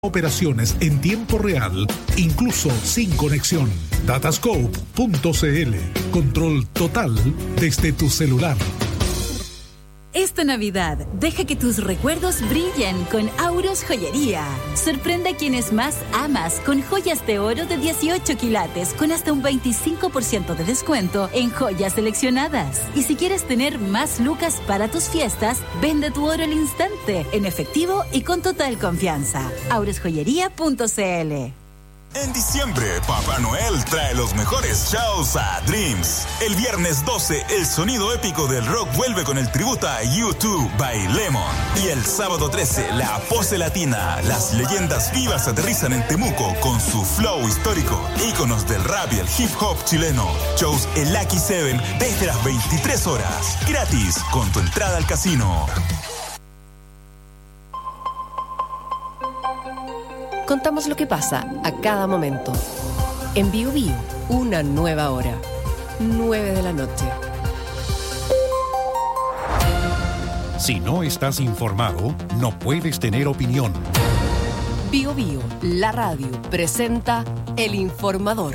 operaciones en tiempo real, incluso sin conexión. Datascope.cl. Control total desde tu celular. Esta Navidad, deja que tus recuerdos brillen con Auros Joyería. Sorprende a quienes más amas con joyas de oro de 18 quilates con hasta un 25% de descuento en joyas seleccionadas. Y si quieres tener más lucas para tus fiestas, vende tu oro al instante, en efectivo y con total confianza. aurosjoyería.cl. En diciembre, Papá Noel trae los mejores shows a Dreams. El viernes 12, el sonido épico del rock vuelve con el tributo a U2 by Lemon. Y el sábado 13, la pose latina. Las leyendas vivas aterrizan en Temuco con su flow histórico. Íconos del rap y el hip hop chileno. Shows en Lucky 7 desde las 23 horas. Gratis, con tu entrada al casino. Contamos lo que pasa a cada momento. En Bio Bio, una nueva hora. 9 de la noche. Si no estás informado, no puedes tener opinión. Bio Bio, la radio, presenta El Informador.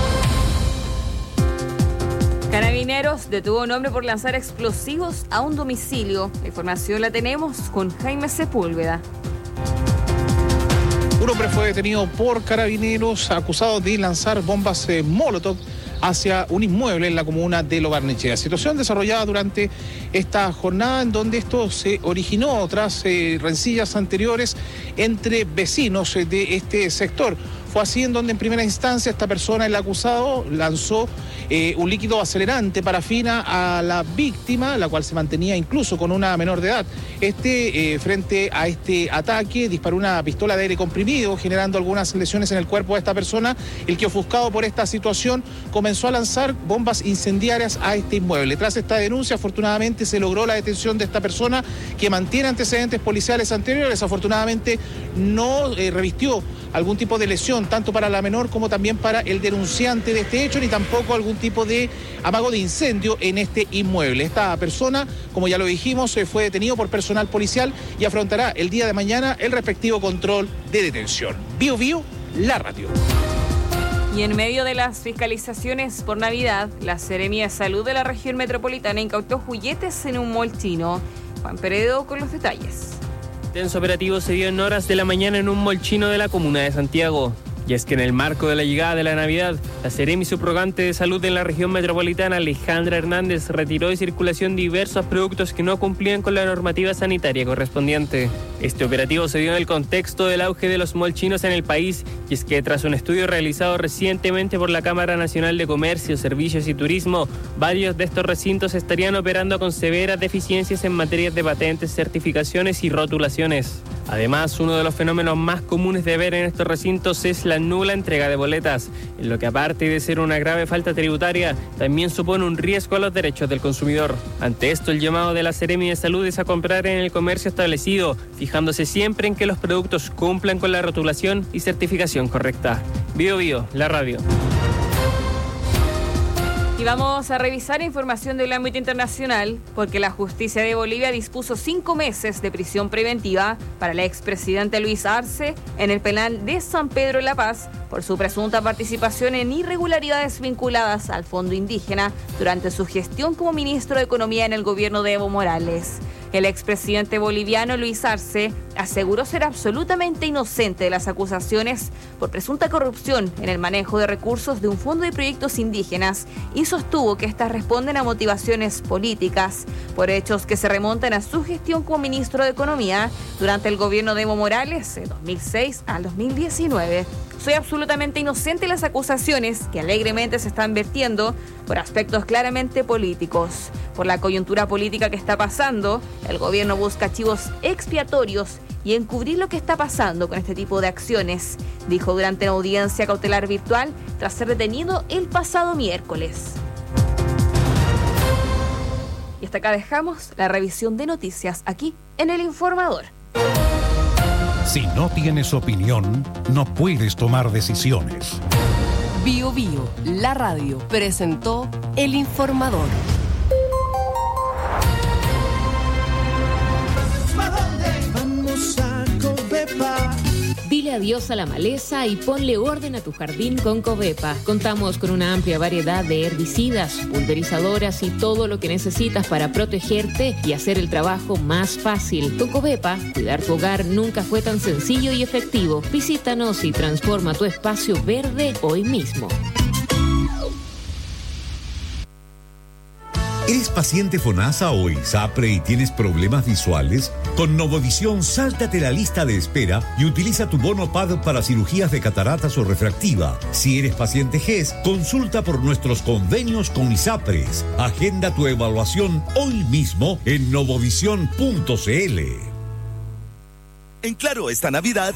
Carabineros detuvo a un hombre por lanzar explosivos a un domicilio. La información la tenemos con Jaime Sepúlveda. Un hombre fue detenido por Carabineros acusado de lanzar bombas Molotov hacia un inmueble en la comuna de Lo Barnechea. Situación desarrollada durante esta jornada en donde esto se originó tras rencillas anteriores entre vecinos de este sector. Fue así en donde en primera instancia esta persona, el acusado, lanzó un líquido acelerante, parafina, a la víctima, la cual se mantenía incluso con una menor de edad. Frente a este ataque, disparó una pistola de aire comprimido, generando algunas lesiones en el cuerpo de esta persona, el que, ofuscado por esta situación, comenzó a lanzar bombas incendiarias a este inmueble. Tras esta denuncia, afortunadamente, se logró la detención de esta persona, que mantiene antecedentes policiales anteriores. Afortunadamente, no revistió algún tipo de lesión, tanto para la menor como también para el denunciante de este hecho, ni tampoco algún tipo de amago de incendio en este inmueble. Esta persona, como ya lo dijimos, fue detenido por personal policial y afrontará el día de mañana el respectivo control de detención. Bio Bio, la radio. Y en medio de las fiscalizaciones por Navidad, la Seremía de Salud de la región metropolitana incautó juguetes en un mall chino. Juan Peredo con los detalles. Intenso operativo se dio en horas de la mañana en un mall chino de la comuna de Santiago. Y es que en el marco de la llegada de la Navidad, la Seremi subrogante de salud en la región metropolitana, Alejandra Hernández, retiró de circulación diversos productos que no cumplían con la normativa sanitaria correspondiente. Este operativo se dio en el contexto del auge de los mall chinos en el país, y es que tras un estudio realizado recientemente por la Cámara Nacional de Comercio, Servicios y Turismo, varios de estos recintos estarían operando con severas deficiencias en materia de patentes, certificaciones y rotulaciones. Además, uno de los fenómenos más comunes de ver en estos recintos es la nula entrega de boletas, en lo que aparte de ser una grave falta tributaria, también supone un riesgo a los derechos del consumidor. Ante esto, el llamado de la Seremi de Salud es a comprar en el comercio establecido, fijándose siempre en que los productos cumplan con la rotulación y certificación correcta. Bio Bio, la radio. Y vamos a revisar información del ámbito internacional, porque la justicia de Bolivia dispuso 5 meses de prisión preventiva para el expresidente Luis Arce en el penal de San Pedro de La Paz por su presunta participación en irregularidades vinculadas al Fondo Indígena durante su gestión como ministro de Economía en el gobierno de Evo Morales. El expresidente boliviano Luis Arce aseguró ser absolutamente inocente de las acusaciones por presunta corrupción en el manejo de recursos de un fondo de proyectos indígenas y sostuvo que estas responden a motivaciones políticas por hechos que se remontan a su gestión como ministro de Economía durante el gobierno de Evo Morales de 2006 al 2019. Soy absolutamente inocente de las acusaciones que alegremente se están vertiendo por aspectos claramente políticos. Por la coyuntura política que está pasando, el gobierno busca chivos expiatorios y encubrir lo que está pasando con este tipo de acciones, dijo durante una audiencia cautelar virtual tras ser detenido el pasado miércoles. Y hasta acá dejamos la revisión de noticias aquí en El Informador. Si no tienes opinión, no puedes tomar decisiones. Bio Bio, la radio, presentó El Informador. Vamos a Covepa. Dile adiós a la maleza y ponle orden a tu jardín con Covepa. Contamos con una amplia variedad de herbicidas, pulverizadoras y todo lo que necesitas para protegerte y hacer el trabajo más fácil. Con Covepa, cuidar tu hogar nunca fue tan sencillo y efectivo. Visítanos y transforma tu espacio verde hoy mismo. ¿Eres paciente FONASA o ISAPRE y tienes problemas visuales? Con Novovisión, sáltate la lista de espera y utiliza tu bono PAD para cirugías de cataratas o refractiva. Si eres paciente GES, consulta por nuestros convenios con ISAPRES. Agenda tu evaluación hoy mismo en novovision.cl. En Claro, esta Navidad,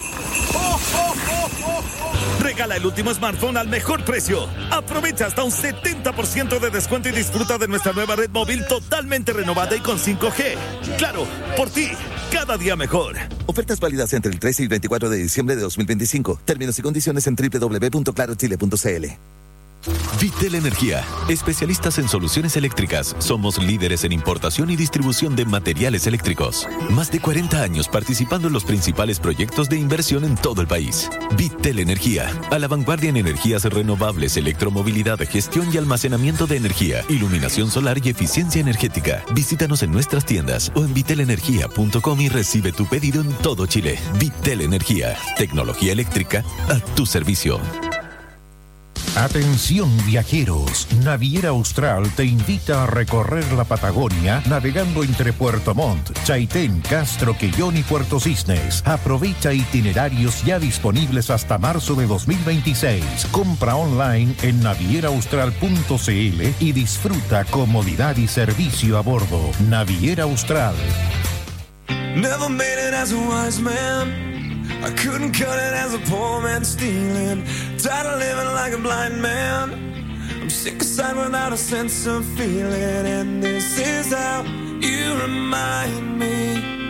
regala el último smartphone al mejor precio. Aprovecha hasta un 70% de descuento y disfruta de nuestra nueva red móvil totalmente renovada y con 5G. Claro, por ti, cada día mejor. Ofertas válidas entre el 13 y 24 de diciembre de 2025. Términos y condiciones en www.clarochile.cl. Vitel Energía, especialistas en soluciones eléctricas. Somos líderes en importación y distribución de materiales eléctricos. Más de 40 años participando en los principales proyectos de inversión en todo el país. Vitel Energía, a la vanguardia en energías renovables, electromovilidad, gestión y almacenamiento de energía, iluminación solar y eficiencia energética. Visítanos en nuestras tiendas o en vitelenergia.com y recibe tu pedido en todo Chile. Vitel Energía, tecnología eléctrica a tu servicio. Atención viajeros, Naviera Austral te invita a recorrer la Patagonia navegando entre Puerto Montt, Chaitén, Castro, Quellón y Puerto Cisnes. Aprovecha itinerarios ya disponibles hasta marzo de 2026. Compra online en navieraaustral.cl y disfruta comodidad y servicio a bordo. Naviera Austral. Never made it as a wise man. I couldn't cut it as a poor man stealing. Tired of living like a blind man. I'm sick aside without a sense of feeling. And this is how you remind me.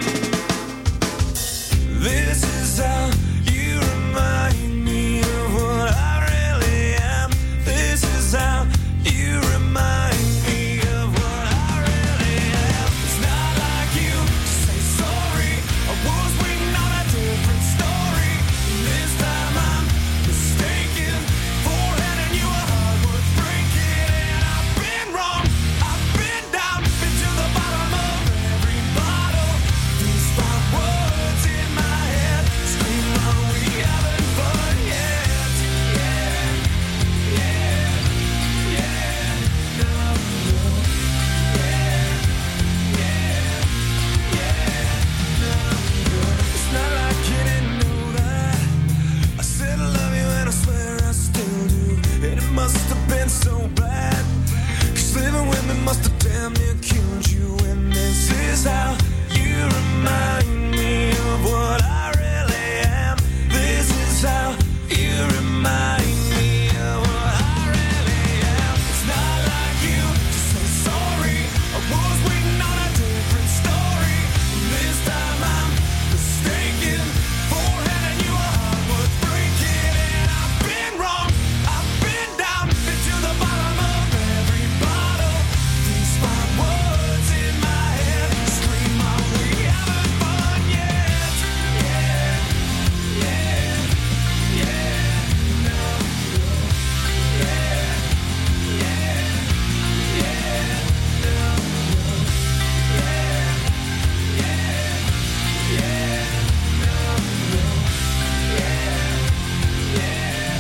This is how you remind me of what I really am. This is how you remind me of what I really am. It's not like you to say sorry. I was waiting on a different story. This time I'm mistaken for handing you a heart worth breaking. And I've been wrong, I've been down, been to the bottom of every bottle. These 5 words in my head scream, are we having fun yet? Yeah, yeah, yeah, no, no, yeah, yeah, yeah, no, no. It's not like you didn't know that. I said I love you and I swear I still do. And it must have been so bad, 'cause living with me must have damn near killed you. And this is how you remind me of what I really am. This is how you remind me of what I really am. It's not like you to say sorry. I was waiting on a different story. This time I'm mistaken for handing you a heart worth breaking. And I've been wrong, I've been down, been to the bottom of every bottle. These 5 words in my head scream, are we having fun yet? Yeah, yeah, yeah, no, no, yeah, yeah, yeah, no, no, yeah, yeah, yeah, no, no, yeah, yeah,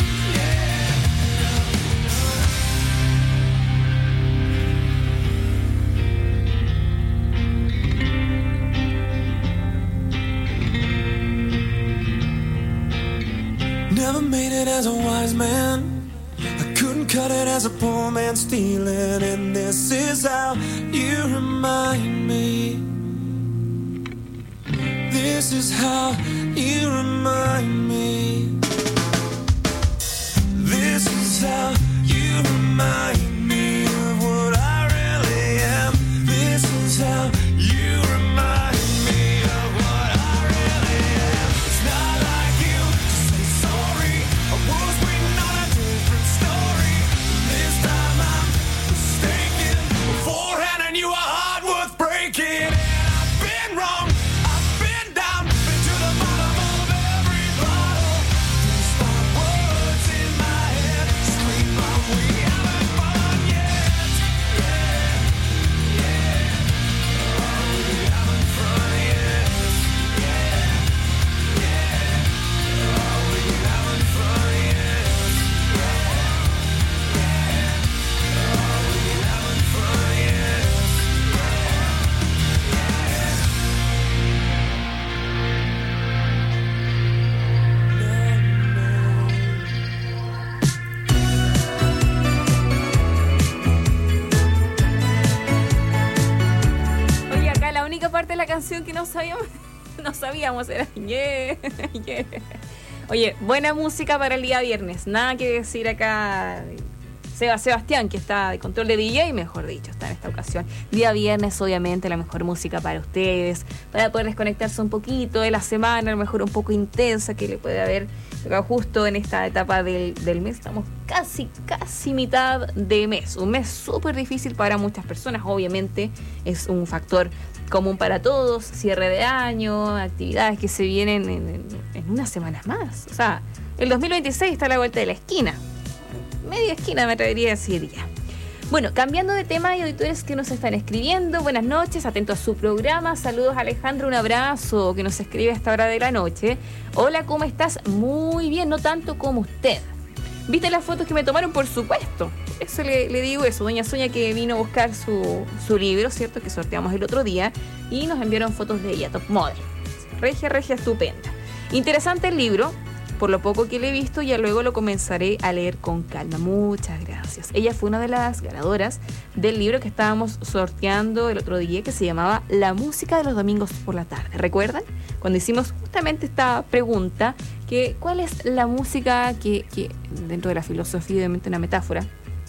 Never made it as a wise man. I couldn't cut it as a poor man stealing. And this is how you remind me. This is how you remind me. This is how you remind me of what I really am. This is how you remind me of what I really am. It's not like you to say sorry. I was waiting on a different story. This time I'm mistaken for handing you a heart worth breaking. And I've been wrong, I've been down, been to the bottom of every canción que no sabíamos, era yeah, yeah. Oye, buena música para el día viernes, nada que decir acá. Sebastián, que está de control de DJ, mejor dicho, está en esta ocasión. Día viernes, obviamente, la mejor música para ustedes, para poder desconectarse un poquito de la semana, a lo mejor un poco intensa que le puede haber justo en esta etapa del mes. Estamos casi mitad de mes. Un mes súper difícil para muchas personas, obviamente, es un factor común para todos, cierre de año, actividades que se vienen en unas semanas más. O sea, el 2026 está a la vuelta de la esquina. Media esquina, me atrevería a decir ya. Bueno, cambiando de tema, hay auditores que nos están escribiendo. Buenas noches, atentos a su programa. Saludos, Alejandro, un abrazo, que nos escribe a esta hora de la noche. Hola, ¿cómo estás? Muy bien, no tanto como usted. ¿Viste las fotos que me tomaron? Por supuesto. Eso le digo eso. Doña Sonia, que vino a buscar su libro, ¿cierto? Que sorteamos el otro día. Y nos enviaron fotos de ella, top model. Regia, estupenda. Interesante el libro. Por lo poco que le he visto, ya luego lo comenzaré a leer con calma. Muchas gracias. Ella fue una de las ganadoras del libro que estábamos sorteando el otro día, que se llamaba La música de los domingos por la tarde. ¿Recuerdan? Cuando hicimos justamente esta pregunta, que ¿cuál es la música que dentro de la filosofía, obviamente una metáfora,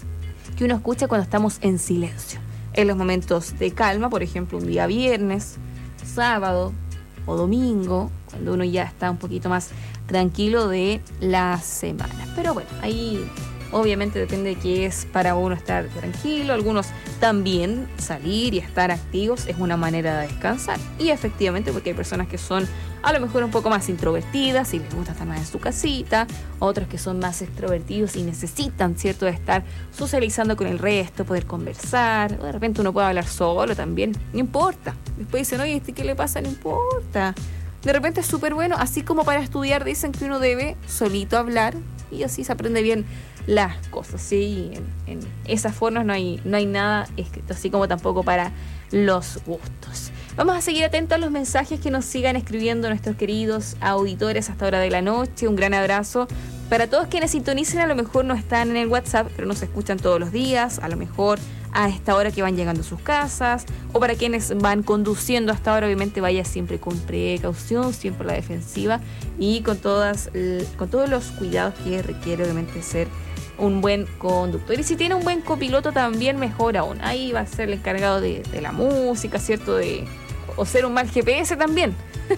que uno escucha cuando estamos en silencio? En los momentos de calma, por ejemplo, un día viernes, sábado o domingo, cuando uno ya está un poquito más tranquilo de la semana. Pero bueno, ahí obviamente depende de qué es para uno estar tranquilo. Algunos también salir y estar activos es una manera de descansar. Y efectivamente, porque hay personas que son a lo mejor un poco más introvertidas y les gusta estar más en su casita, otros que son más extrovertidos y necesitan, ¿cierto?, de estar socializando con el resto, poder conversar, o de repente uno puede hablar solo también, no importa. Después dicen, oye, ¿qué le pasa? No importa. De repente es súper bueno, así como para estudiar dicen que uno debe solito hablar y así se aprende bien las cosas, ¿sí? En esas formas no hay nada escrito, así como tampoco para los gustos. Vamos a seguir atentos a los mensajes que nos sigan escribiendo nuestros queridos auditores hasta hora de la noche. Un gran abrazo para todos quienes sintonicen, a lo mejor no están en el WhatsApp, pero nos escuchan todos los días, a lo mejor a esta hora que van llegando a sus casas, o para quienes van conduciendo hasta ahora, obviamente vaya siempre con precaución, siempre a la defensiva y con todos los cuidados que requiere obviamente ser un buen conductor. Y si tiene un buen copiloto también mejor aún, ahí va a ser el encargado de la música, ¿cierto? O ser un mal GPS también.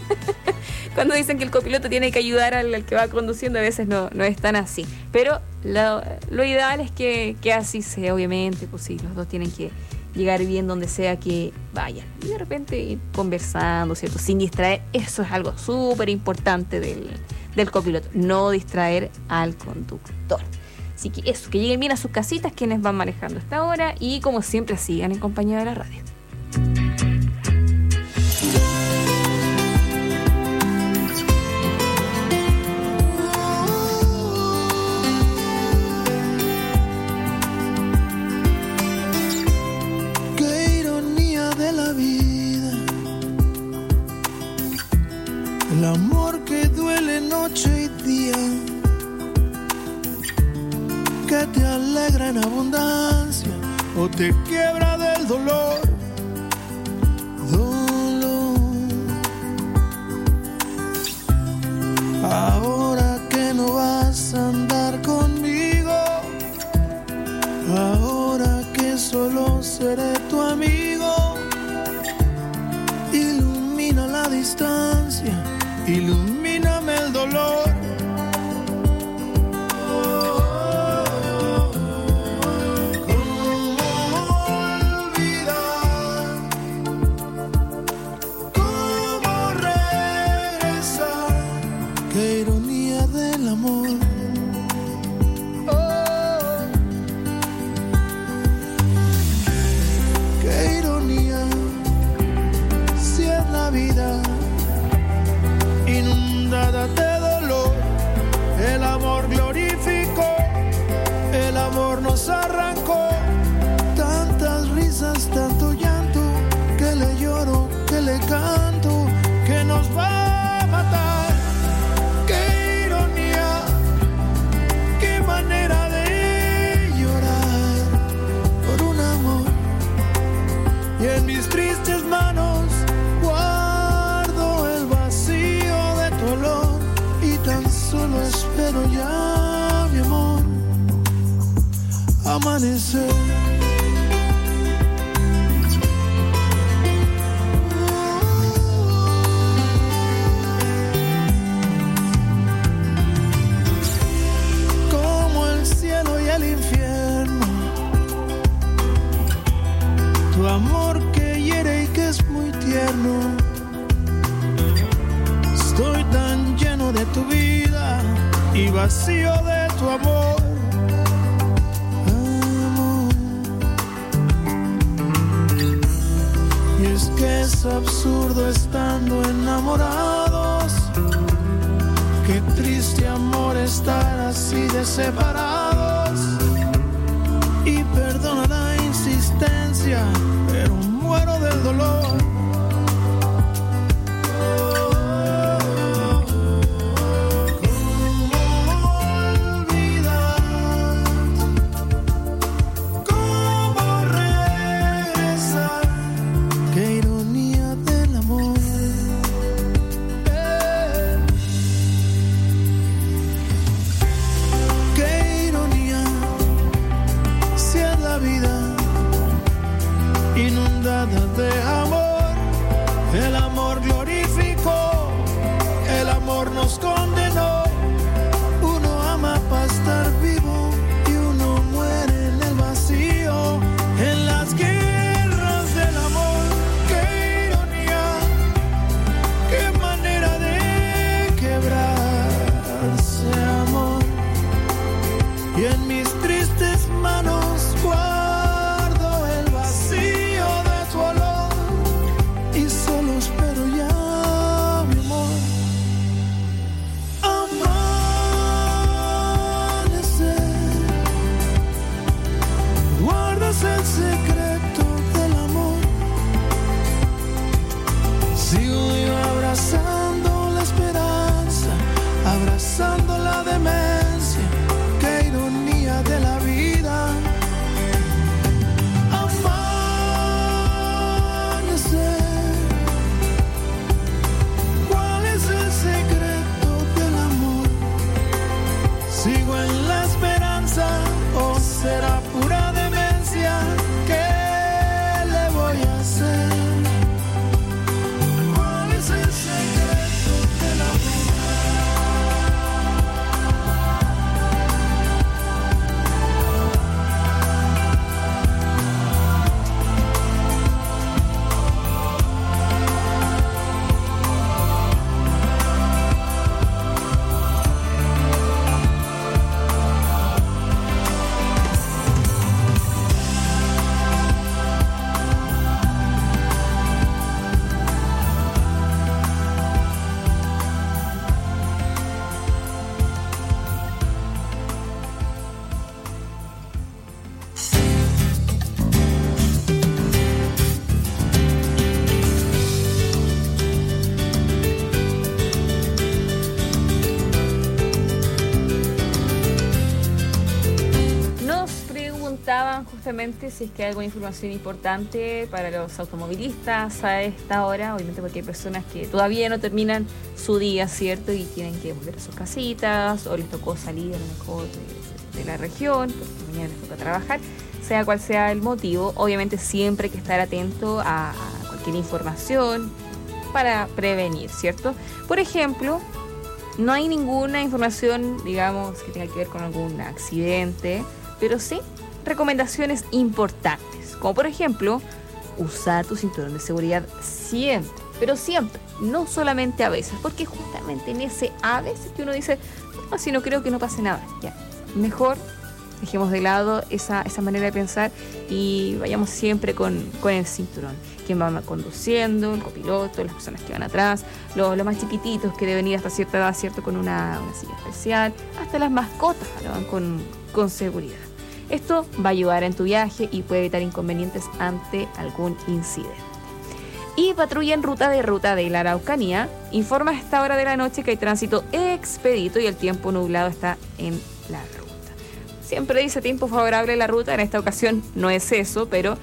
Cuando dicen que el copiloto tiene que ayudar al que va conduciendo, a veces no es tan así. Pero lo ideal es que así sea, obviamente, pues sí, los dos tienen que llegar bien donde sea que vayan. Y de repente ir conversando, ¿cierto? Sin distraer, eso es algo súper importante del copiloto, no distraer al conductor. Así que eso, que lleguen bien a sus casitas quienes van manejando esta hora y como siempre sigan en compañía de la radio. Qué ironía de la vida, el amor que duele noche y día, que te alegra en abundancia o te quiebra del dolor. Ahora que no vas a andar conmigo, ahora que solo seré tu amigo, ilumina la distancia, ilumíname el dolor. Inundada de dolor, el amor glorificó, el amor nos arrancó, tantas risas, tanto llanto, que le lloro, que le canto, que nos va a matar. Qué ironía, qué manera de llorar por un amor, y en mis tristes manos guardo solo espero ya, mi amor, amanecer. Como el cielo y el infierno, tu amor que hiere y que es muy tierno. Estoy tan lleno de tu vida y vacío de tu amor. Y es que es absurdo estando enamorados. Qué triste amor estar así de separados. Y perdona la insistencia, pero muero del dolor. De amor, el amor glorificó, el amor nos condenó. Uno ama para estar vivo y uno muere en el vacío, en las guerras del amor. Qué ironía, qué manera de quebrarse, amor. Y en mis tristes manos guardo el vacío de tu olor. Y solo espero ya, mi amor, amanecer. Guardas el secreto del amor. Sigo yo abrazando la esperanza, abrazando la demencia. Qué ironía de la vida. Sigo en la esperanza, o será pura demencia. ¿Qué le voy a hacer? ¿Cuál es el secreto del Justamente si es que hay alguna información importante para los automovilistas a esta hora, obviamente porque hay personas que todavía no terminan su día, ¿cierto? Y tienen que volver a sus casitas o les tocó salir a lo mejor de la región, porque mañana les toca trabajar, sea cual sea el motivo. Obviamente siempre hay que estar atento a cualquier información para prevenir, ¿cierto? Por ejemplo, no hay ninguna información, digamos, que tenga que ver con algún accidente, pero sí recomendaciones importantes, como por ejemplo, usar tu cinturón de seguridad siempre, pero siempre, no solamente a veces, porque justamente en ese a veces que uno dice, no, si no creo que no pase nada, ya, mejor dejemos de lado esa manera de pensar y vayamos siempre con el cinturón. Quien va conduciendo, el copiloto, las personas que van atrás, los más chiquititos que deben ir hasta cierta edad, ¿cierto? Con una silla especial, hasta las mascotas van con seguridad. Esto va a ayudar en tu viaje y puede evitar inconvenientes ante algún incidente. Y Patrulla en Ruta de la Araucanía informa a esta hora de la noche que hay tránsito expedito y el tiempo nublado está en la ruta. Siempre dice tiempo favorable en la ruta, en esta ocasión no es eso, pero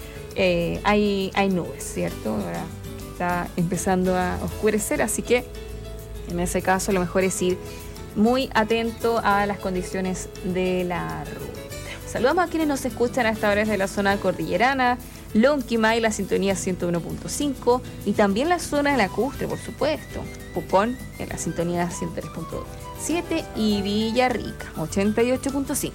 hay nubes, ¿cierto? Ahora está empezando a oscurecer, así que en ese caso lo mejor es ir muy atento a las condiciones de la ruta. Saludamos a quienes nos escuchan a esta hora desde la zona cordillerana, Lonquimay, la sintonía 101.5 y también la zona lacustre, por supuesto. Pucón en la sintonía 103.7 y Villarrica 88.5.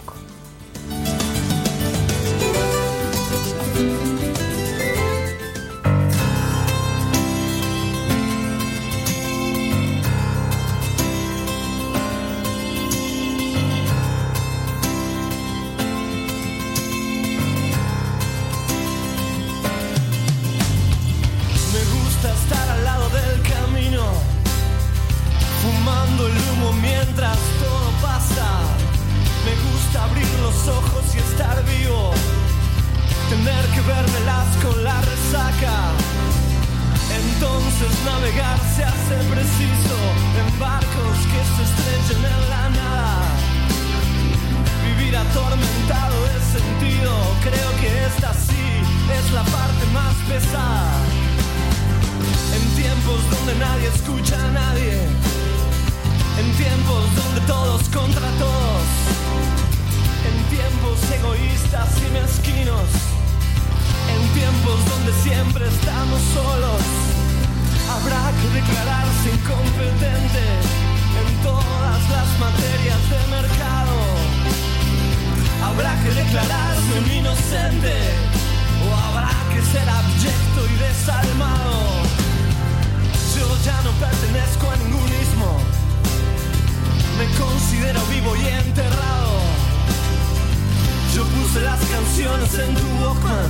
Fumando el humo mientras todo pasa. Me gusta abrir los ojos y estar vivo. Tener que vérmelas con la resaca. Entonces navegar se hace preciso en barcos que se estrechen en la nada. Vivir atormentado de sentido. Creo que esta sí es la parte más pesada. En tiempos donde nadie escucha a nadie. En tiempos donde todos contra todos. En tiempos egoístas y mezquinos. En tiempos donde siempre estamos solos. Habrá que declararse incompetente en todas las materias de mercado. Habrá que declararse un inocente. O habrá que ser abyecto y desalmado. Yo ya no pertenezco a ningún ismo. Me considero vivo y enterrado. Yo puse las canciones en tu Walkman.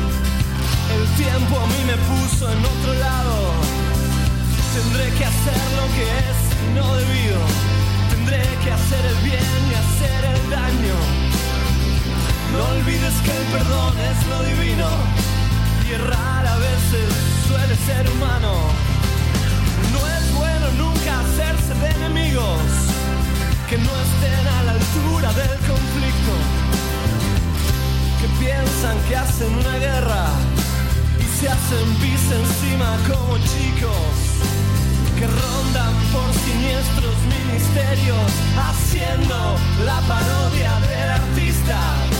El tiempo a mí me puso en otro lado. Tendré que hacer lo que es no debido. Tendré que hacer el bien y hacer el daño. No olvides que el perdón es lo divino. Y errar a veces suele ser humano. No es bueno nunca hacerse de enemigos que no estén a la altura del conflicto, que piensan que hacen una guerra y se hacen pis encima como chicos, que rondan por siniestros ministerios haciendo la parodia del artista,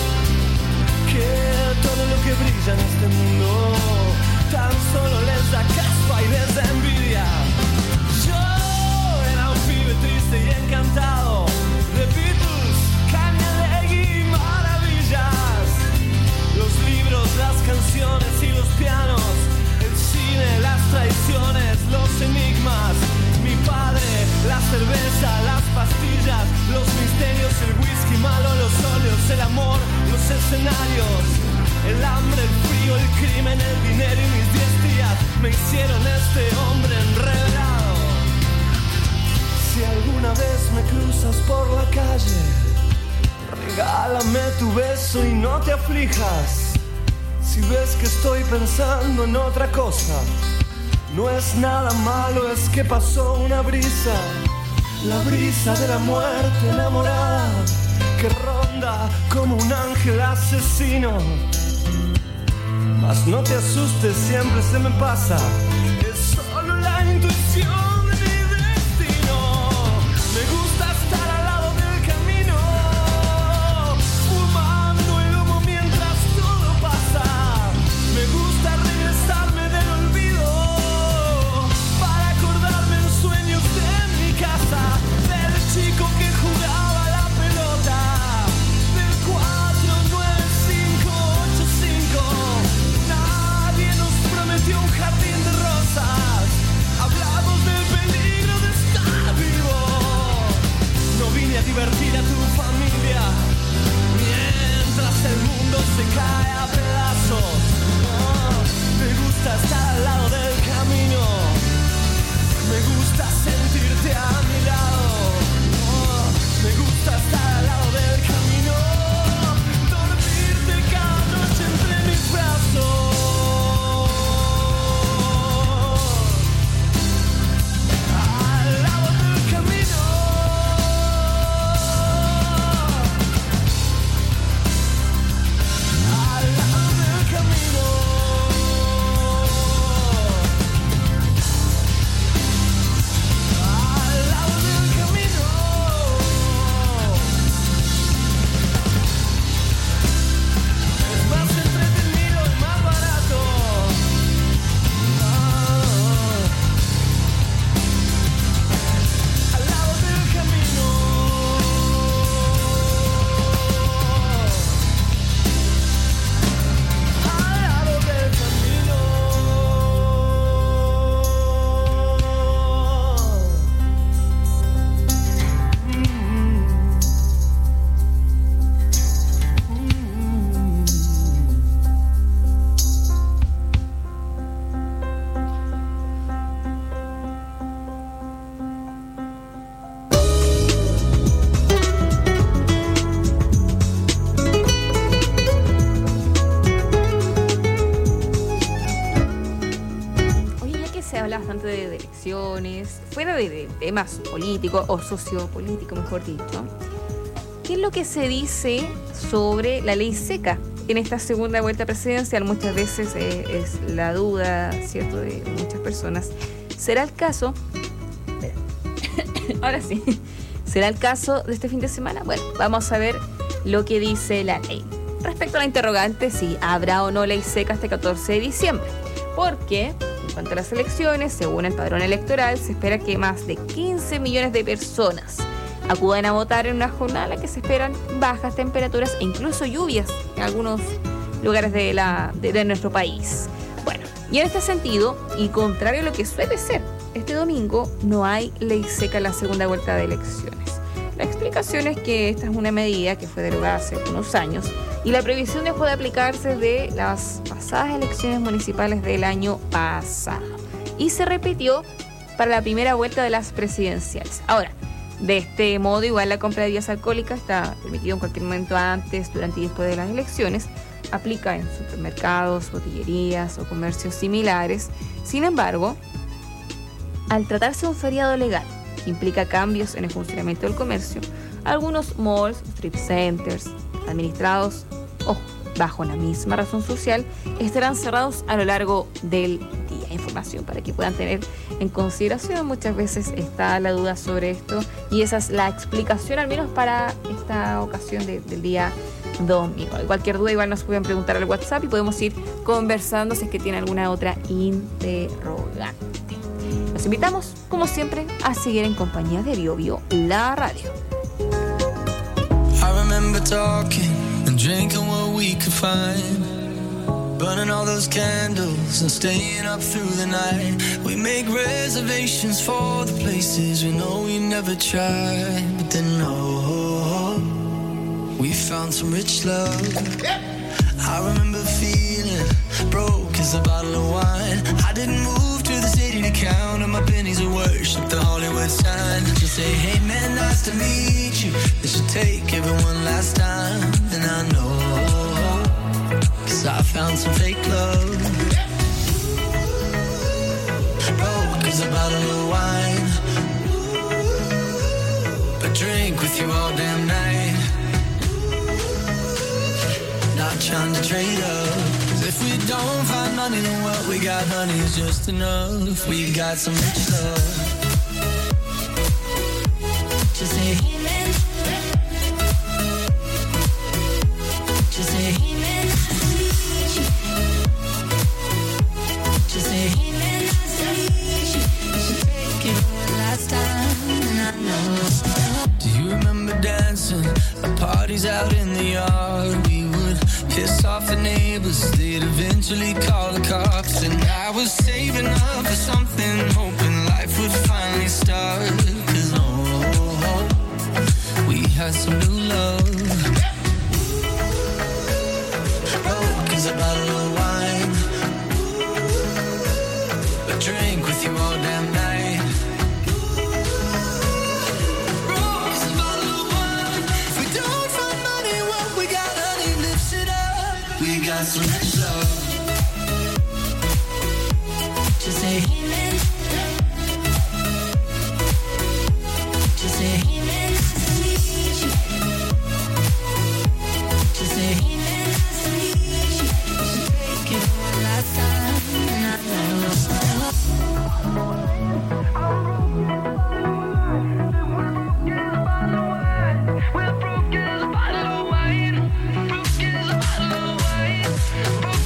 que todo lo que brilla en este mundo tan solo les da caspa y les da envidia. Yo era un pibe triste y encantado de Beatles, Kanye y maravillas. Los libros, las canciones y los pianos, el cine, las traiciones, los enigmas. Mi padre, la cerveza, las pastillas, los misterios, el whisky malo, los óleos, el amor, los escenarios, el hambre, el frío, el crimen, el dinero y mis 10 días me hicieron este hombre enredado. Si alguna vez me cruzas por la calle, regálame tu beso y no te aflijas. Si ves que estoy pensando en otra cosa, no es nada malo, es que pasó una brisa, la brisa de la muerte enamorada, que ronda como un ángel asesino. Mas no te asustes, siempre se me pasa, es solo la intuición. Me gusta estar al lado del camino, fumando el humo mientras todo pasa. Me gusta regresarme del olvido para acordarme en sueños de mi casa, del chico que jugaba la pelota, del 49585. Nadie nos prometió un jardín de rosas. Hablamos del peligro de estar vivo. No vine a divertir a tu familia mientras el mundo se cae a pedazos. Oh, me gusta estar al lado del camino. Me gusta sentirte a mi lado. Oh, me gusta estar al lado del camino. Dormirte cada noche entre mis brazos. Al lado del camino. Al lado del camino. de temas políticos o sociopolíticos, mejor dicho. ¿Qué es lo que se dice sobre la ley seca en esta segunda vuelta presidencial? Muchas veces es la duda, ¿cierto?, de muchas personas. ¿Será el caso? Ahora sí. ¿Será el caso de este fin de semana? Bueno, vamos a ver lo que dice la ley. Respecto a la interrogante, si habrá o no ley seca este 14 de diciembre. Porque, en cuanto a las elecciones, según el padrón electoral, se espera que más de 15 millones de personas acudan a votar en una jornada en la que se esperan bajas temperaturas e incluso lluvias en algunos lugares de nuestro país. Bueno, y en este sentido, y contrario a lo que suele ser, este domingo no hay ley seca en la segunda vuelta de elecciones. La explicación es que esta es una medida que fue derogada hace unos años y la previsión dejó de aplicarse de las pasadas elecciones municipales del año pasado y se repitió para la primera vuelta de las presidenciales. Ahora, de este modo, igual la compra de bebidas alcohólicas está permitido en cualquier momento antes, durante y después de las elecciones. Aplica en supermercados, botillerías o comercios similares. Sin embargo, al tratarse de un feriado legal que implica cambios en el funcionamiento del comercio, algunos malls, strip centers, administrados bajo la misma razón social, estarán cerrados a lo largo del día. Información para que puedan tener en consideración. Muchas veces está la duda sobre esto y esa es la explicación, al menos para esta ocasión del día domingo. Cualquier duda igual nos pueden preguntar al WhatsApp y podemos ir conversando si es que tiene alguna otra interrogante. Los invitamos, como siempre, a seguir en compañía de BioBio, la radio. I remember talking and drinking what we could find, burning all those candles and staying up through the night. We make reservations for the places we know we never tried, but then no, we found some rich love. I remember feeling broke as a bottle of wine. I didn't move to the city to count on my pennies of worship the Hollywood sign. Just say, hey man, nice to meet you. This should take everyone last time. And I know, 'cause I found some fake love. Broke as a bottle of wine, but drink with you all damn night. Not trying to trade up, 'cause if we don't find money, then what we got, honey, is just enough. We got some rich love. Just say, hey man. Just say, hey man, nice to meet you. Just say, hey man, nice to meet you. You should take it one last time, and I know. Do you remember dancing at parties out in the yard? We would piss off the neighbors, they'd eventually call the cops. And I was saving up for something, hoping life would finally start. 'Cause oh, we had some new love. Broke as a bottle of wine, but drink with you all damn night. Broke as a bottle of wine. If we don't find money, what we got, honey, lifts it up. We got some rich love. Just say, hey man. Just say, hey man, nice to meet you. Just say, hey man, nice to meet you. You should take it one last time, and I know. We're broke as a bottle of wine. Broke as a bottle of wine.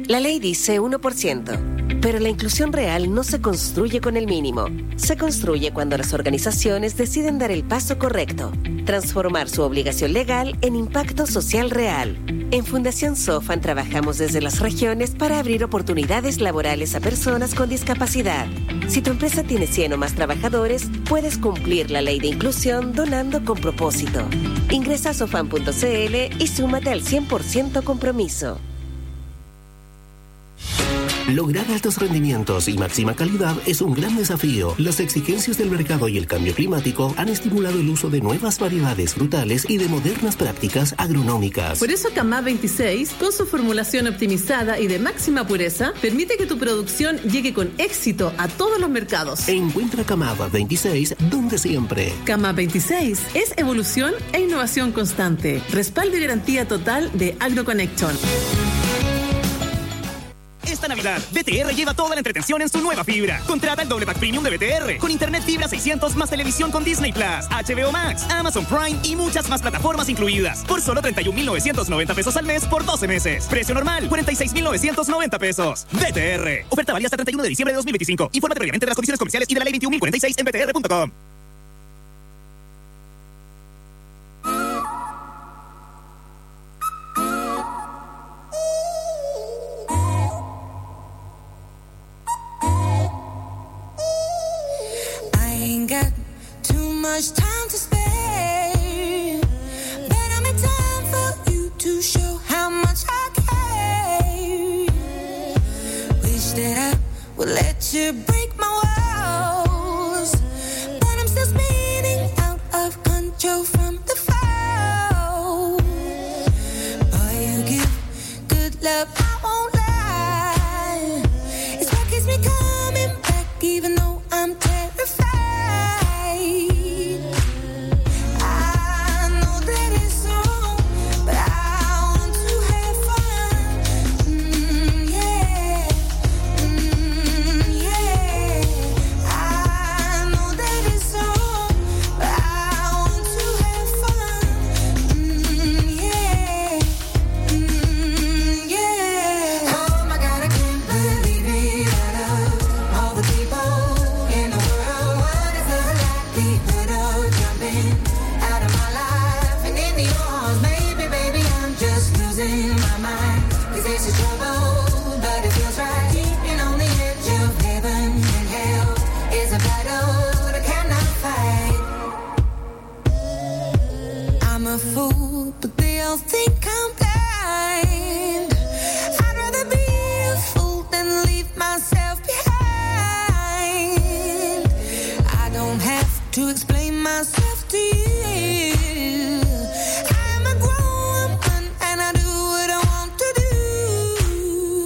La ley dice 1%, pero la inclusión real no se construye con el mínimo. Se construye cuando las organizaciones deciden dar el paso correcto, transformar su obligación legal en impacto social real. En Fundación Sofan trabajamos desde las regiones para abrir oportunidades laborales a personas con discapacidad. Si tu empresa tiene 100 o más trabajadores, puedes cumplir la ley de inclusión donando con propósito. Ingresa a sofan.cl y súmate al 100% compromiso. Lograr altos rendimientos y máxima calidad es un gran desafío. Las exigencias del mercado y el cambio climático han estimulado el uso de nuevas variedades frutales y de modernas prácticas agronómicas. Por eso Camá 26, con su formulación optimizada y de máxima pureza, permite que tu producción llegue con éxito a todos los mercados. Encuentra Camá 26 donde siempre. Camá 26 es evolución e innovación constante. Respaldo y garantía total de AgroConnection. Esta Navidad, BTR lleva toda la entretención en su nueva fibra. Contrata el doble pack premium de BTR con internet fibra 600 más televisión con Disney Plus, HBO Max, Amazon Prime y muchas más plataformas incluidas. Por solo 31,990 pesos al mes por 12 meses. Precio normal, 46,990 pesos. BTR. Oferta válida hasta 31 de diciembre de 2025. Infórmate previamente de las condiciones comerciales y de la ley 21.046 en btr.com. Got too much time to spare, but I'm in time for you to show how much I care. Wish that I would let you break my walls, but I'm still spinning out of control from the fall. Boy, you give good love, I won't lie. It's what keeps me coming back, even though I'm terrified. A fool, but they all think I'm blind. I'd rather be a fool than leave myself behind. I don't have to explain myself to you. I'm a grown woman and I do what I want to do.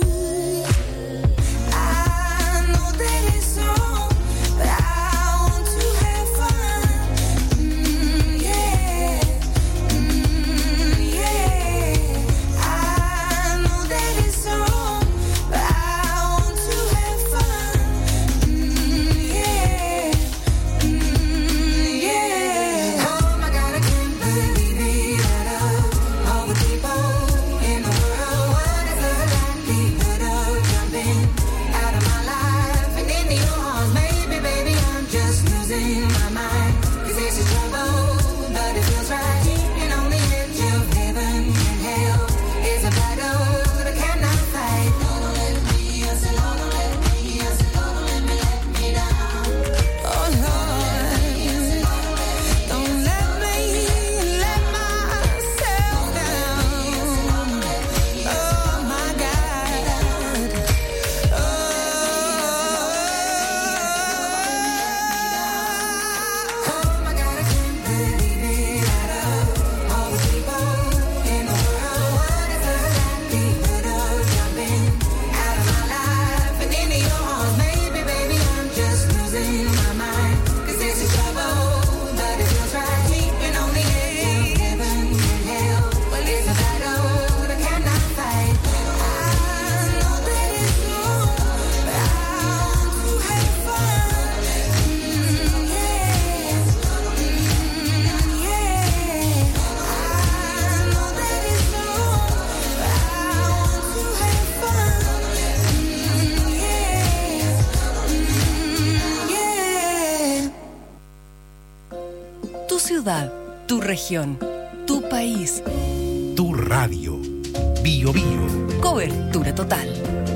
Tu región, tu país, Tu radio. Bio Bio. cobertura total.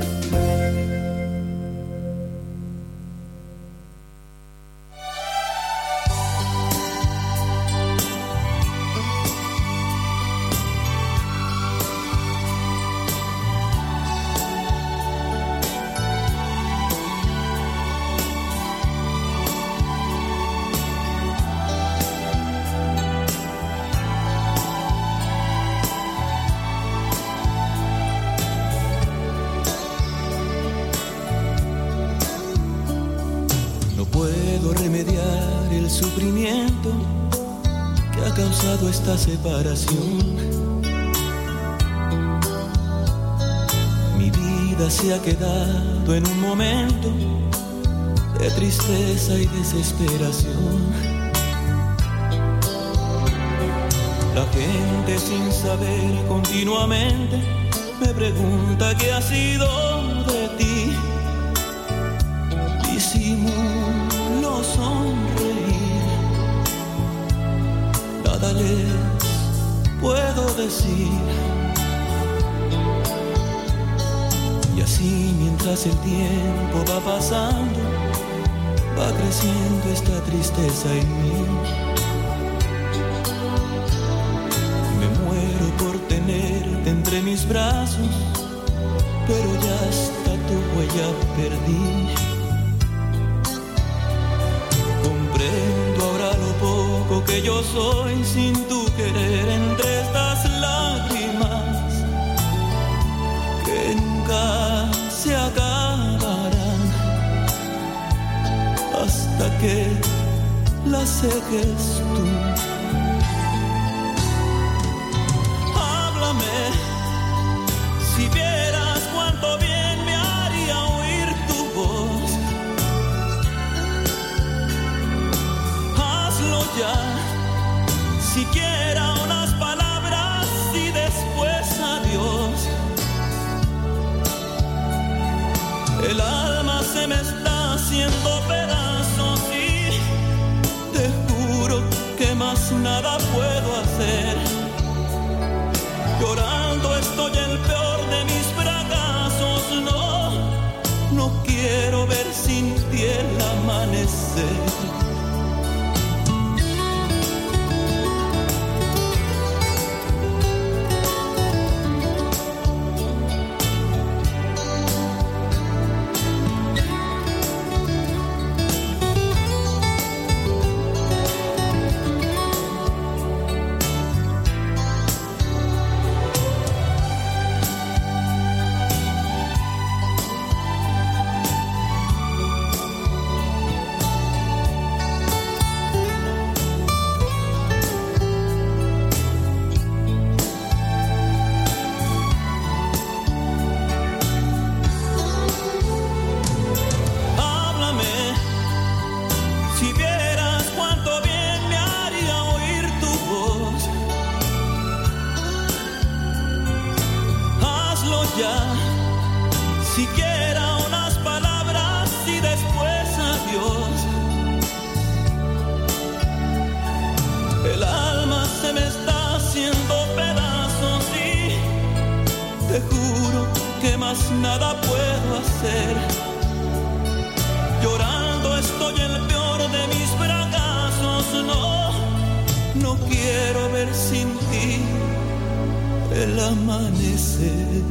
No puedo remediar el sufrimiento que ha causado esta separación. Mi vida se ha quedado en un momento de tristeza y desesperación. La gente sin saber continuamente me pregunta qué ha sido de ti. Disimulo sonreír, nada les puedo decir. Y así mientras el tiempo va pasando, va creciendo esta tristeza en mí. Me muero por tenerte entre mis brazos, pero ya hasta tu huella perdí. Comprendo ahora lo poco que yo soy sin tu querer entre estas lágrimas que nunca se acabarán hasta que las seques tú. Háblame, si vieras cuánto bien me haría oír tu voz. Hazlo ya, siquiera unas palabras y después adiós. El alma se me está haciendo pedazos y te juro que más nada puedo hacer. Llorando estoy el peor de mis fracasos. No quiero ver sin ti el amanecer. Siquiera unas palabras y después adiós. El alma se me está haciendo pedazos y te juro que más nada puedo hacer. Llorando estoy el peor de mis fracasos. No quiero ver sin ti el amanecer.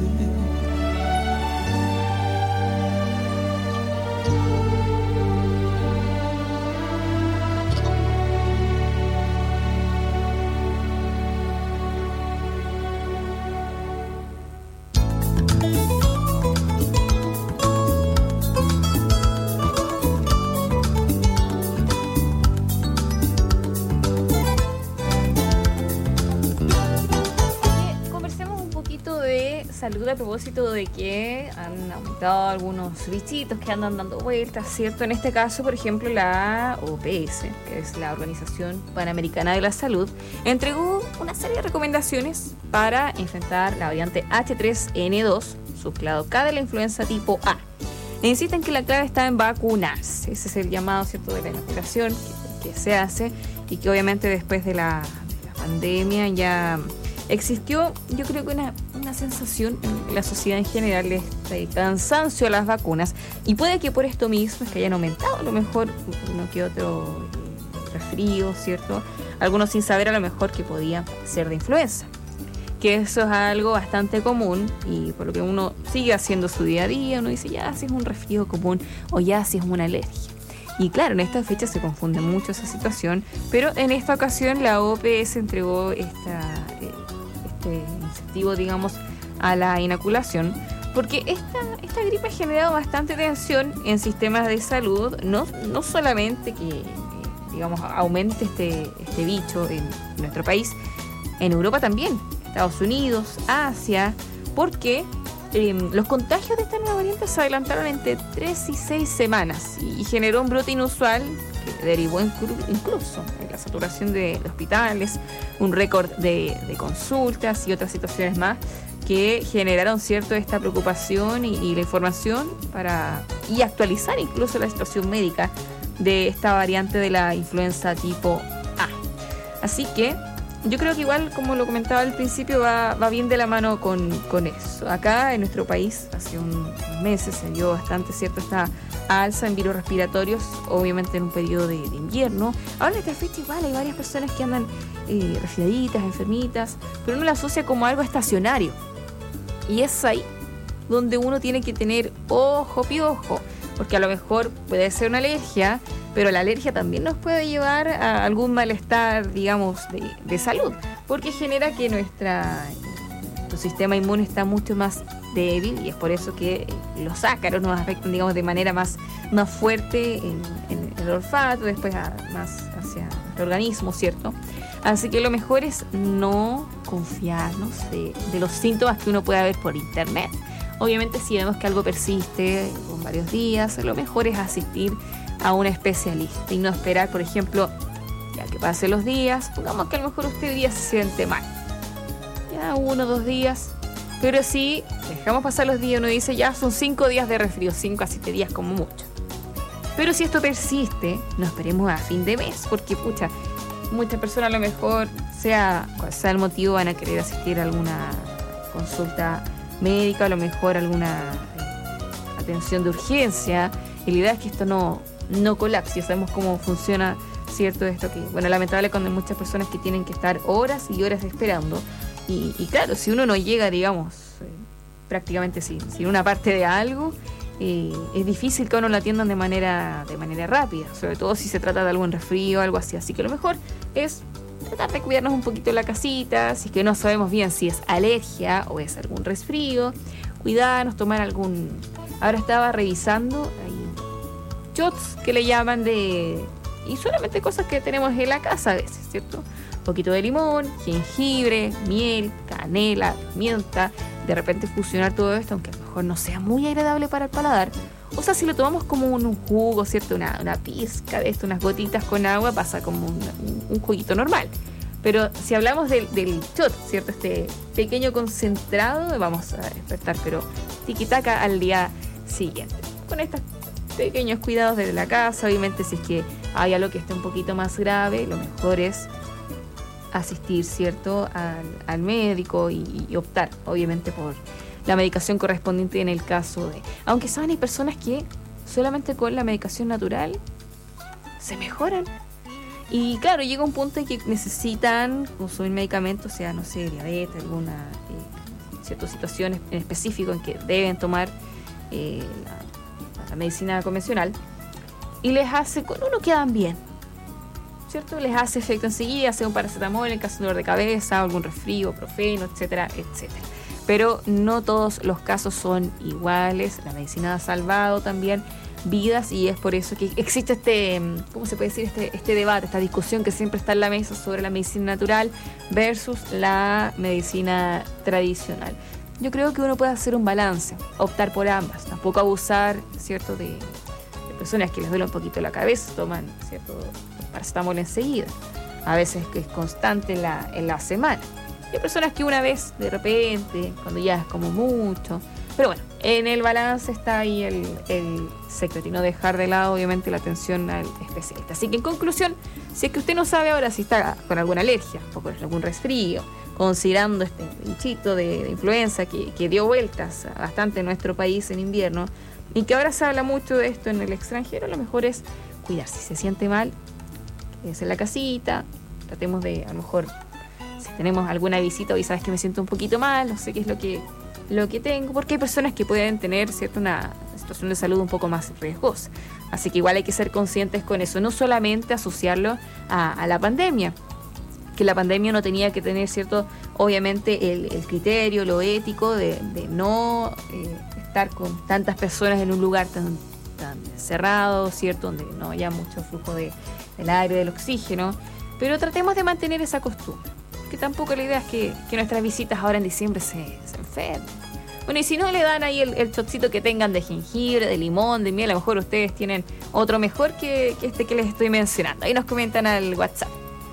Salud a propósito de que han aumentado algunos bichitos que andan dando vueltas, ¿cierto? En este caso, por ejemplo, la OPS, que es la Organización Panamericana de la Salud, entregó una serie de recomendaciones para enfrentar la variante H3N2, subclado K de la influenza tipo A. Insisten que la clave está en vacunarse. Ese es el llamado, ¿cierto?, de la inoculación que se hace y que obviamente después de la pandemia ya existió, yo creo que una sensación en la sociedad en general de cansancio a las vacunas, y puede que por esto mismo es que hayan aumentado a lo mejor uno que otro resfrío, ¿cierto? Algunos sin saber a lo mejor que podía ser de influenza, que eso es algo bastante común, y por lo que uno sigue haciendo su día a día, uno dice ya si es un resfrío común o ya si es una alergia. Y claro, en esta fecha se confunde mucho esa situación, pero en esta ocasión la OPS entregó este incentivo, digamos, a la inoculación, porque esta gripe ha generado bastante tensión en sistemas de salud, no solamente que, digamos, aumente este bicho en nuestro país, en Europa también, Estados Unidos, Asia, porque los contagios de esta nueva variante se adelantaron entre 3 y 6 semanas y generó un brote inusual que derivó incluso en la saturación de hospitales, un récord de consultas y otras situaciones más que generaron esta preocupación y la información y actualizar incluso la situación médica de esta variante de la influenza tipo A. Así que yo creo que igual, como lo comentaba al principio, va bien de la mano con eso. Acá en nuestro país, hace unos meses se dio bastante, esta alza en virus respiratorios, obviamente en un periodo de invierno. Ahora en esta fecha igual hay varias personas que andan resfriaditas, enfermitas, pero uno la asocia como algo estacionario. Y es ahí donde uno tiene que tener ojo piojo, porque a lo mejor puede ser una alergia, pero la alergia también nos puede llevar a algún malestar, digamos, de salud, porque genera que nuestro sistema inmune está mucho más débil, y es por eso que los ácaros nos afectan, digamos, de manera más fuerte en el olfato, después más hacia el organismo, ¿cierto? Así que lo mejor es no confiarnos de los síntomas que uno pueda ver por internet. Obviamente, si vemos que algo persiste con varios días, lo mejor es asistir a un especialista y no esperar, por ejemplo, ya que pasen los días. Pongamos que a lo mejor usted hoy día se siente mal, ya 1 o 2 días, pero si dejamos pasar los días, uno dice ya son 5 días de resfrío, 5 a 7 días como mucho. Pero si esto persiste, no esperemos a fin de mes, porque muchas personas a lo mejor, cual sea el motivo, van a querer asistir a alguna consulta médica, a lo mejor alguna atención de urgencia, y la idea es que esto no colapse. Ya sabemos cómo funciona, ¿cierto? Esto que, lamentable cuando hay muchas personas que tienen que estar horas y horas esperando, y claro, si uno no llega, digamos, prácticamente sin una parte de algo, es difícil que uno lo atiendan de manera rápida, sobre todo si se trata de algún resfrío o algo así. Así que lo mejor es tratar de cuidarnos un poquito en la casita, si es que no sabemos bien si es alergia o es algún resfrío, cuidarnos, tomar ahora estaba revisando, hay shots que le llaman y solamente cosas que tenemos en la casa a veces, ¿cierto? Un poquito de limón, jengibre, miel, canela, pimienta, de repente fusionar todo esto, aunque a lo mejor no sea muy agradable para el paladar. O sea, si lo tomamos como un jugo, ¿cierto? Una pizca de esto, unas gotitas con agua, pasa como un juguito normal. Pero si hablamos del shot, ¿cierto? Este pequeño concentrado, vamos a despertar, pero tiquitaca al día siguiente. Con estos pequeños cuidados desde la casa, obviamente si es que hay algo que esté un poquito más grave, lo mejor es asistir, ¿cierto? Al médico y optar, obviamente, por la medicación correspondiente en el caso de... Aunque saben, hay personas que solamente con la medicación natural se mejoran. Y claro, llega un punto en que necesitan consumir medicamentos, sea, no sé, diabetes, alguna ciertas situaciones en específico en que deben tomar la medicina convencional, y les hace, con uno quedan bien, ¿cierto? Les hace efecto enseguida, sea un paracetamol en el caso de dolor de cabeza, o algún resfrío, profeno, etcétera, etcétera. Pero no todos los casos son iguales. La medicina ha salvado también vidas, y es por eso que existe ¿cómo se puede decir? Este debate, esta discusión que siempre está en la mesa sobre la medicina natural versus la medicina tradicional. Yo creo que uno puede hacer un balance, optar por ambas, tampoco abusar, ¿cierto?, de personas que les duele un poquito la cabeza, toman, ¿cierto?, paracetamol enseguida. A veces que es constante en la semana. Hay personas que una vez, de repente, cuando ya es como mucho, Pero bueno, en el balance está ahí el secreto y no dejar de lado obviamente la atención al especialista. Así que en conclusión, si es que usted no sabe ahora si está con alguna alergia o con algún resfrío, considerando este bichito de influenza que dio vueltas bastante en nuestro país en invierno y que ahora se habla mucho de esto en el extranjero, lo mejor es cuidarse. Si se siente mal, quédese en la casita, tratemos de, a lo mejor, si tenemos alguna visita, hoy sabes que me siento un poquito mal, no sé qué es lo que tengo, porque hay personas que pueden tener, ¿cierto?, una situación de salud un poco más riesgosa. Así que igual hay que ser conscientes con eso, no solamente asociarlo a la pandemia, que la pandemia no tenía que tener, ¿cierto?, obviamente el criterio, lo ético de no estar con tantas personas en un lugar tan cerrado, ¿cierto?, donde no haya mucho flujo del aire, del oxígeno, pero tratemos de mantener esa costumbre, que tampoco la idea es que nuestras visitas ahora en diciembre se enfermen. Bueno, y si no le dan ahí el chocito que tengan de jengibre, de limón, de miel, a lo mejor ustedes tienen otro mejor que este que les estoy mencionando. Ahí nos comentan al WhatsApp.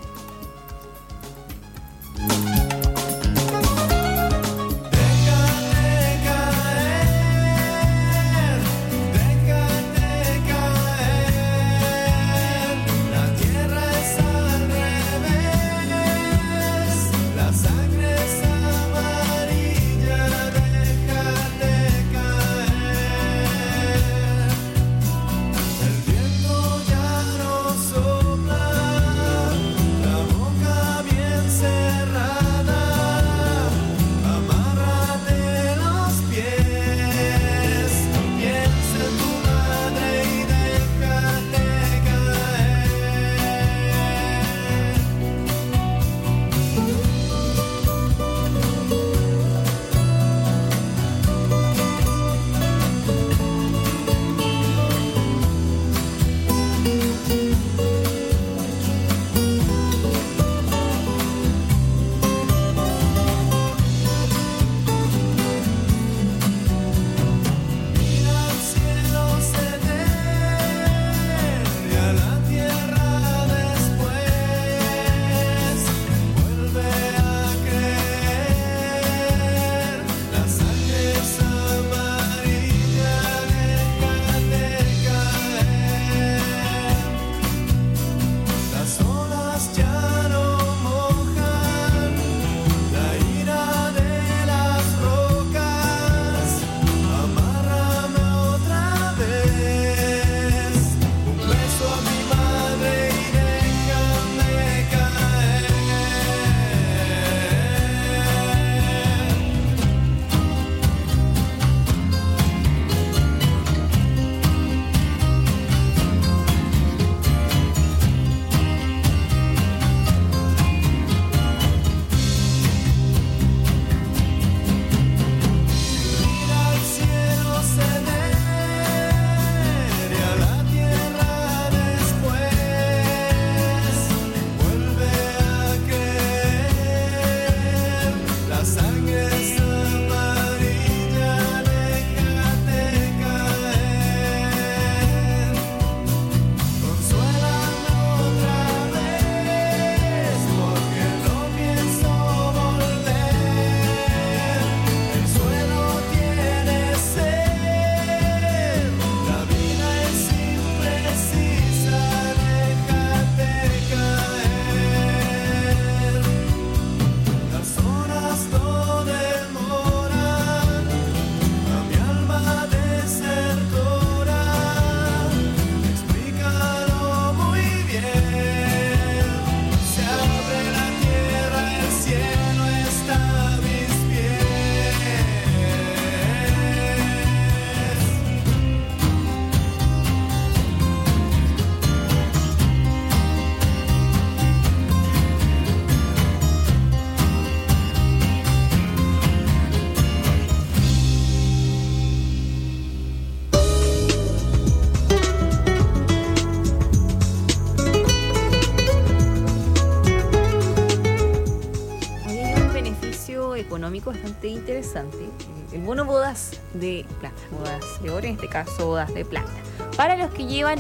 económico bastante interesante. El bono bodas de plata, bodas de oro, en este caso bodas de plata, para los que llevan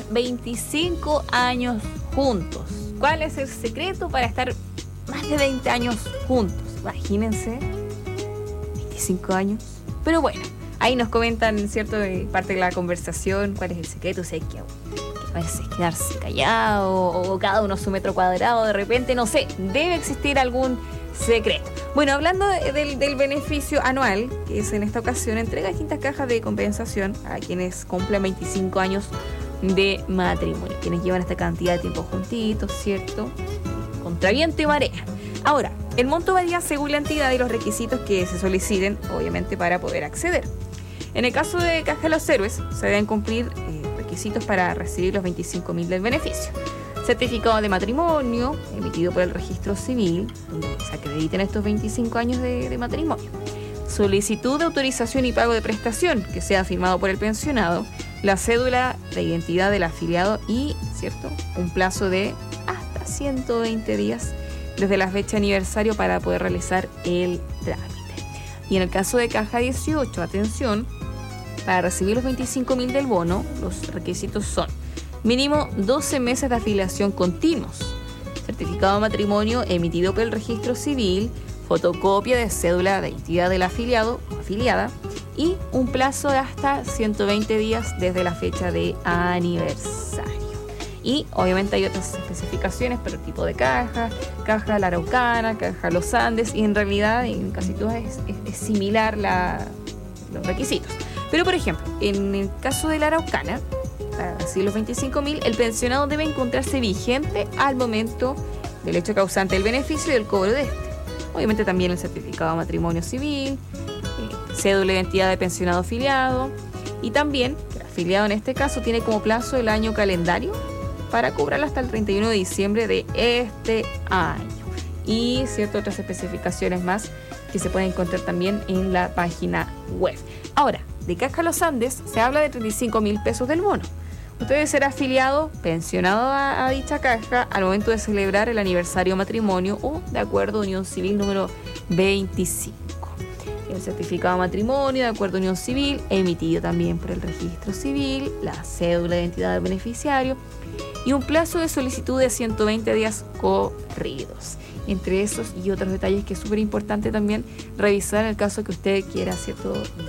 25 años juntos. ¿Cuál es el secreto para estar más de 20 años juntos? Imagínense, 25 años. Pero bueno, Ahí nos comentan, ¿cierto?, de parte de la conversación, cuál es el secreto. O sea, que a veces quedarse callado o cada uno su metro cuadrado, de repente, no sé, debe existir algún secreto. Bueno, hablando del beneficio anual, que es en esta ocasión, entrega distintas cajas de compensación a quienes cumplen 25 años de matrimonio, quienes llevan esta cantidad de tiempo juntitos, ¿cierto?, contra viento y marea. Ahora, el monto varía según la entidad y los requisitos que se soliciten, obviamente, para poder acceder. En el caso de Caja de los Héroes, se deben cumplir requisitos para recibir los 25.000 del beneficio. Certificado de matrimonio, emitido por el registro civil, donde se acrediten estos 25 años de matrimonio. Solicitud de autorización y pago de prestación, que sea firmado por el pensionado, la cédula de identidad del afiliado y, ¿cierto?, un plazo de hasta 120 días desde la fecha de aniversario para poder realizar el trámite. Y en el caso de Caja 18, atención, para recibir los 25.000 del bono, los requisitos son mínimo 12 meses de afiliación continuos, certificado de matrimonio emitido por el registro civil, fotocopia de cédula de identidad del afiliado o afiliada y un plazo de hasta 120 días desde la fecha de aniversario. Y obviamente hay otras especificaciones, pero tipo de caja, caja la Araucana, caja Los Andes, y en realidad en casi todas es similar los requisitos. Pero por ejemplo, en el caso de la Araucana, para recibir los 25.000, el pensionado debe encontrarse vigente al momento del hecho causante del beneficio y del cobro de este. Obviamente también el certificado de matrimonio civil, cédula de identidad de pensionado afiliado, y también el afiliado en este caso tiene como plazo el año calendario para cobrarlo hasta el 31 de diciembre de este año. Y ciertas otras especificaciones más que se pueden encontrar también en la página web. Ahora, de Caja Los Andes se habla de 35.000 pesos del bono. Usted debe ser afiliado, pensionado a dicha caja al momento de celebrar el aniversario matrimonio o de acuerdo de unión civil número 25. El certificado de matrimonio de acuerdo a unión civil emitido también por el registro civil, la cédula de identidad del beneficiario y un plazo de solicitud de 120 días corridos. Entre esos y otros detalles que es súper importante también revisar en el caso que usted quiera, ¿cierto?,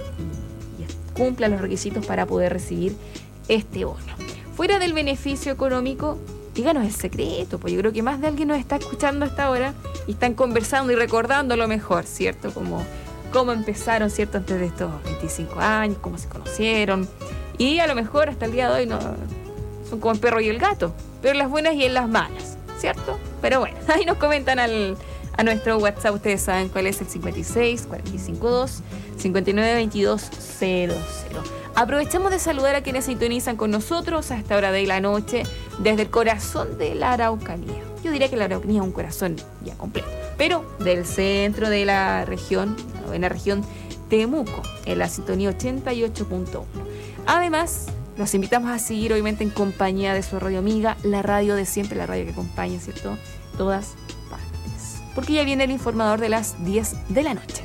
y cumpla los requisitos para poder recibir este bono. Fuera del beneficio económico, díganos el secreto, pues yo creo que más de alguien nos está escuchando hasta ahora y están conversando y recordando a lo mejor, ¿cierto?, cómo empezaron, ¿cierto?, antes de estos 25 años, cómo se conocieron, y a lo mejor hasta el día de hoy no son como el perro y el gato, pero en las buenas y en las malas, ¿cierto? Pero bueno, ahí nos comentan a nuestro WhatsApp, ustedes saben cuál es, el 56 452 59 22 00. Aprovechamos de saludar a quienes sintonizan con nosotros a esta hora de la noche desde el corazón de la Araucanía. Yo diría que la Araucanía es un corazón ya completo, pero del centro de la región, en la región Temuco, en la sintonía 88.1. Además, los invitamos a seguir obviamente en compañía de su radio amiga, la radio de siempre, la radio que acompaña, ¿cierto?, todas partes. Porque ya viene el informador de las 10 de la noche.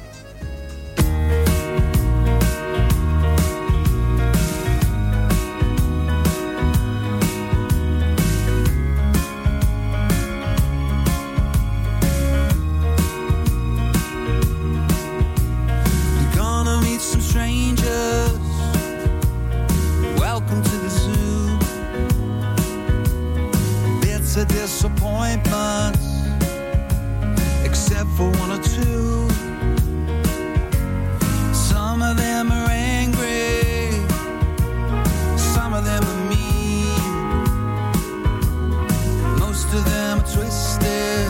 Disappointments, except for one or two. Some of them are angry, some of them are mean, most of them are twisted,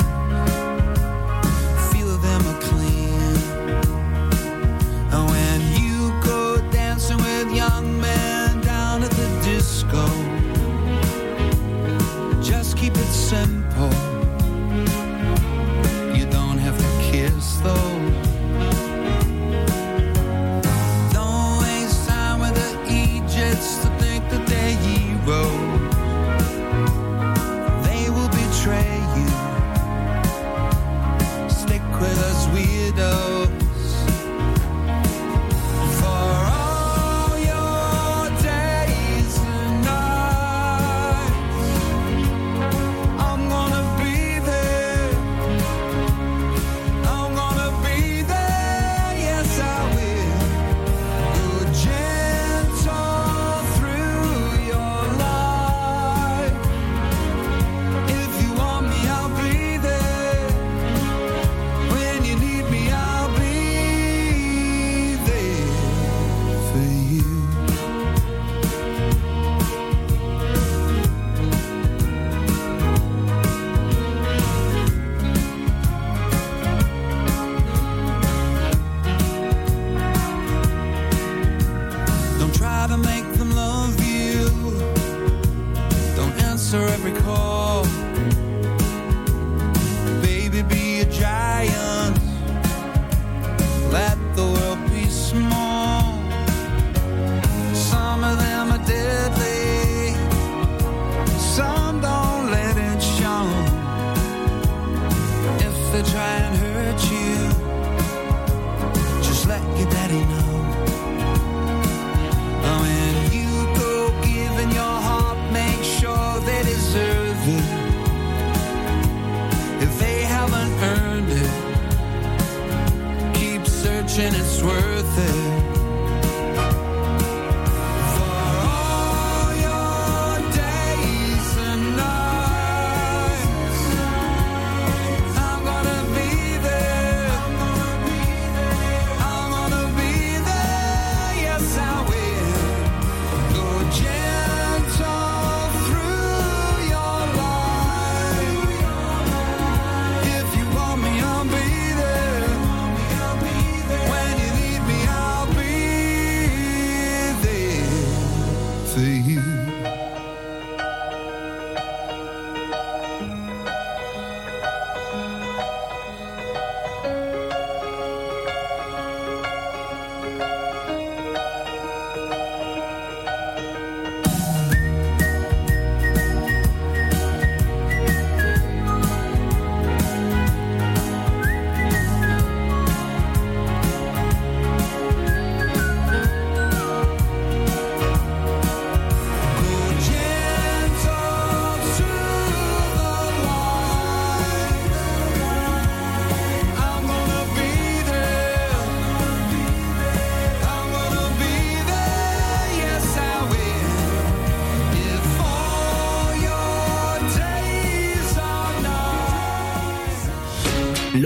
few of them are clean. And when you go dancing with young men down at the disco, just keep it simple. You don't have to kiss though. Don't waste time with the Egypts to think that they're heroes. They will betray you. Stick with us weirdos. For all your days and nights,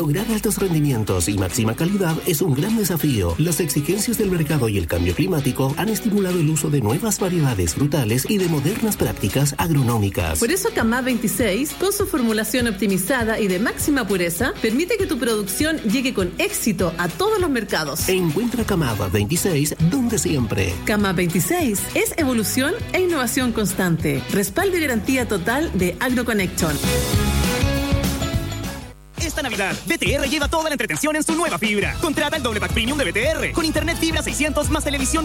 Lograr altos rendimientos y máxima calidad es un gran desafío. Las exigencias del mercado y el cambio climático han estimulado el uso de nuevas variedades frutales y de modernas prácticas agronómicas. Por eso Camá 26, con su formulación optimizada y de máxima pureza, permite que tu producción llegue con éxito a todos los mercados. Encuentra Camá 26 donde siempre. Camá 26 es evolución e innovación constante. Respaldo y garantía total de AgroConnection. Esta Navidad, BTR lleva toda la entretención en su nueva fibra. Contrata el doble pack premium de BTR con internet fibra 600 más televisión